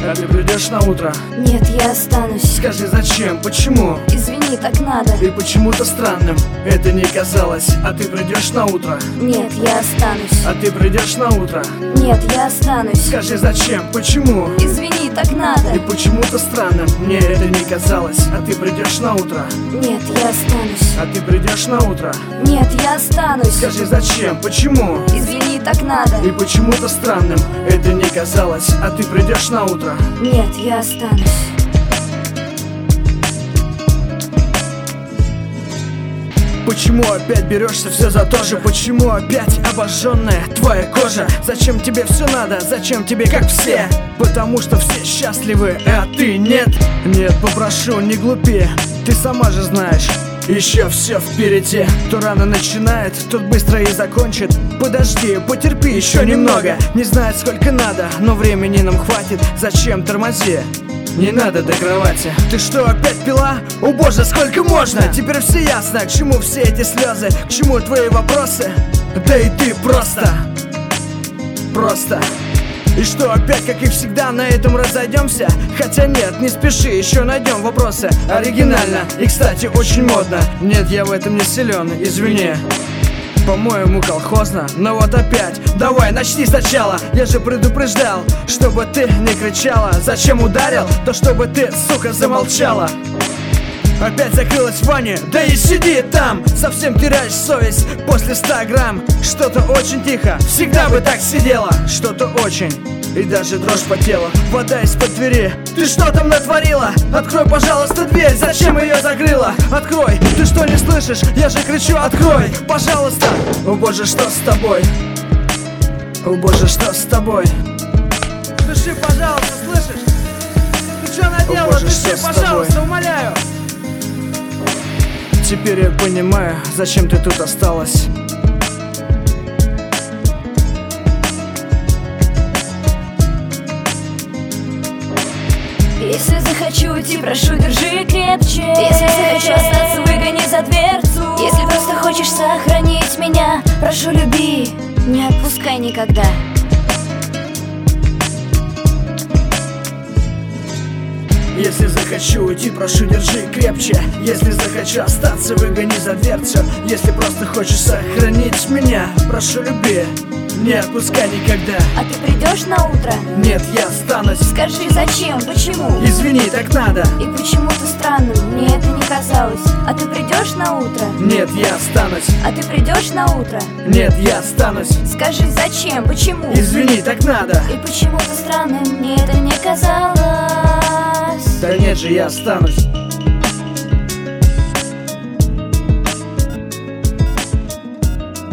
А ты придешь на утро? Нет, я останусь. Скажи, зачем, почему? Извини, так надо. И почему-то странным это не казалось. А ты придешь на утро? Нет, я останусь. А ты придешь на утро? Нет, я останусь. Скажи, зачем, почему? Извини, так надо. И почему-то странным мне это не казалось. А ты придешь на утро? Нет, я останусь. А ты придешь на утро? Нет, я останусь. Скажи, зачем, почему? Извини, так надо. И почему-то странным это не казалось. А ты придешь на утро? Нет, я останусь. Почему опять берешься все за то же? Почему опять обожженная твоя кожа? Зачем тебе все надо? Зачем тебе как все? Потому что все счастливы, а ты нет. Нет, попрошу, не глупи, ты сама же знаешь. Еще все впереди. Кто рано начинает, тот быстро и закончит. Подожди, потерпи еще немного. Не знает сколько надо, но времени нам хватит. Зачем тормози? Не надо до кровати. Ты что, опять пила? О боже, сколько можно? Теперь все ясно, к чему все эти слезы, к чему твои вопросы. Да и ты просто. И что, опять, как и всегда, на этом разойдемся? Хотя нет, не спеши, еще найдем вопросы. Оригинально и, кстати, очень модно. Нет, я в этом не силен, извини. По-моему, колхозно, но вот опять. Давай, начни сначала. Я же предупреждал, чтобы ты не кричала. Зачем ударил? То чтобы ты, сука, замолчала. Опять закрылась в ванне, да и сиди там. Совсем теряешь совесть после 100 грамм. Что-то очень тихо, всегда бы так сидела. Что-то очень, и даже дрожь по телу. Вода из-под двери, ты что там натворила? Открой, пожалуйста, дверь, зачем ее закрыла? Открой, ты что не слышишь? Я же кричу, открой, пожалуйста. О боже, что с тобой? О боже, что с тобой? Дыши, пожалуйста, слышишь? Ты что наделала? Боже, Дыши, что с пожалуйста, тобой? умоляю. Теперь я понимаю, зачем ты тут осталась. Если захочу уйти, прошу, держи крепче. Если захочу остаться, выгони за дверцу. Если просто хочешь сохранить меня, прошу, люби, не отпускай никогда. Если захочу уйти, прошу, держи крепче. Если захочу остаться, выгони за дверцу. Если просто хочешь сохранить меня, прошу, люби, не отпускай никогда. А ты придешь на утро? Нет, я останусь. Скажи, зачем, почему? Извини, так надо. И почему-то странным мне это не казалось. А ты придешь на утро? Нет, я останусь. А ты придешь на утро? Нет, я останусь. Скажи, зачем, почему? Извини, так надо. И почему-то странным мне это не казалось. Да нет же, я останусь.